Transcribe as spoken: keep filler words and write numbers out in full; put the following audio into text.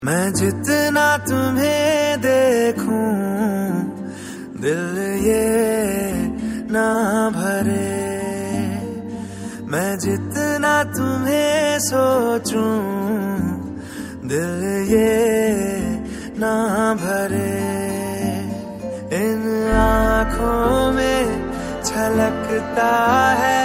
मैं जितना तुम्हें देखूं दिल ये ना भरे, मैं जितना तुम्हें सोचूं दिल ये ना भरे। इन आँखों में छलकता है